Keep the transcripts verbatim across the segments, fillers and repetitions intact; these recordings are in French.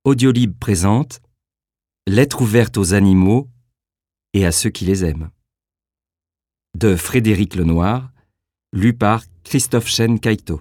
Audiolib présente Lettre ouverte aux animaux et à ceux qui les aiment. De Frédéric Lenoir, lu par Christophe Chen-Kaito.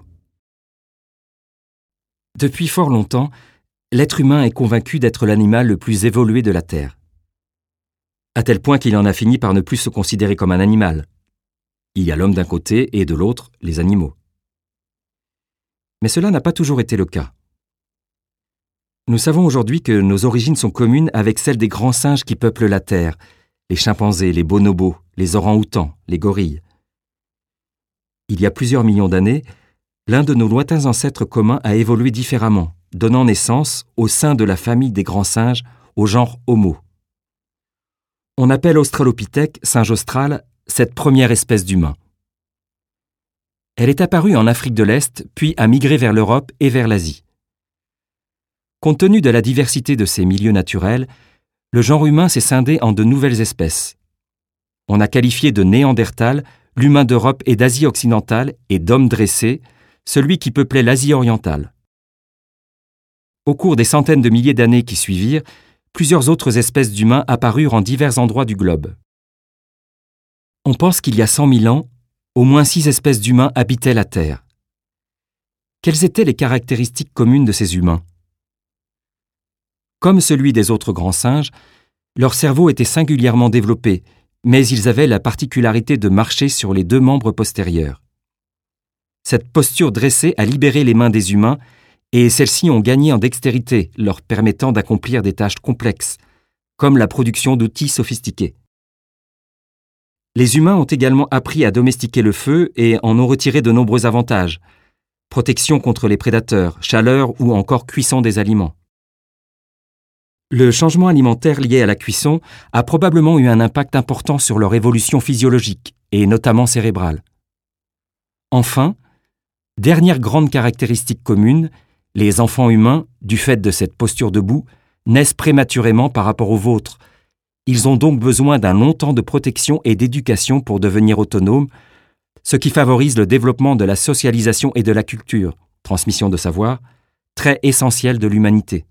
Depuis fort longtemps, l'être humain est convaincu d'être l'animal le plus évolué de la Terre. À tel point qu'il en a fini par ne plus se considérer comme un animal. Il y a l'homme d'un côté et de l'autre, les animaux. Mais cela n'a pas toujours été le cas. Nous savons aujourd'hui que nos origines sont communes avec celles des grands singes qui peuplent la Terre, les chimpanzés, les bonobos, les orang-outans, les gorilles. Il y a plusieurs millions d'années, l'un de nos lointains ancêtres communs a évolué différemment, donnant naissance, au sein de la famille des grands singes, au genre Homo. On appelle Australopithèque, singe austral, cette première espèce d'humain. Elle est apparue en Afrique de l'Est, puis a migré vers l'Europe et vers l'Asie. Compte tenu de la diversité de ses milieux naturels, le genre humain s'est scindé en de nouvelles espèces. On a qualifié de Néandertal l'humain d'Europe et d'Asie occidentale et d'homme dressé, celui qui peuplait l'Asie orientale. Au cours des centaines de milliers d'années qui suivirent, plusieurs autres espèces d'humains apparurent en divers endroits du globe. On pense qu'il y a cent mille ans, au moins six espèces d'humains habitaient la Terre. Quelles étaient les caractéristiques communes de ces humains ? Comme celui des autres grands singes, leur cerveau était singulièrement développé, mais ils avaient la particularité de marcher sur les deux membres postérieurs. Cette posture dressée a libéré les mains des humains et celles-ci ont gagné en dextérité, leur permettant d'accomplir des tâches complexes, comme la production d'outils sophistiqués. Les humains ont également appris à domestiquer le feu et en ont retiré de nombreux avantages, protection contre les prédateurs, chaleur ou encore cuisson des aliments. Le changement alimentaire lié à la cuisson a probablement eu un impact important sur leur évolution physiologique, et notamment cérébrale. Enfin, dernière grande caractéristique commune, les enfants humains, du fait de cette posture debout, naissent prématurément par rapport aux vôtres. Ils ont donc besoin d'un long temps de protection et d'éducation pour devenir autonomes, ce qui favorise le développement de la socialisation et de la culture, transmission de savoir, trait essentiel de l'humanité.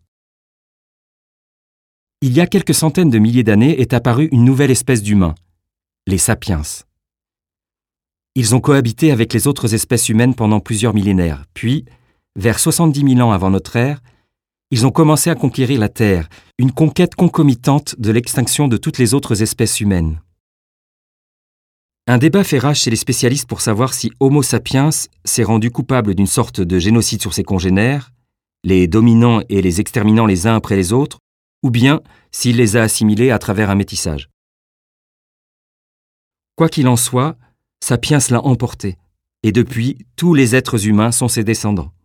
Il y a quelques centaines de milliers d'années est apparue une nouvelle espèce d'humains, les sapiens. Ils ont cohabité avec les autres espèces humaines pendant plusieurs millénaires, puis, vers soixante-dix mille ans avant notre ère, ils ont commencé à conquérir la Terre, une conquête concomitante de l'extinction de toutes les autres espèces humaines. Un débat fait rage chez les spécialistes pour savoir si Homo sapiens s'est rendu coupable d'une sorte de génocide sur ses congénères, les dominant et les exterminant les uns après les autres, ou bien s'il les a assimilés à travers un métissage. Quoi qu'il en soit, Sapiens l'a emporté, et depuis, tous les êtres humains sont ses descendants.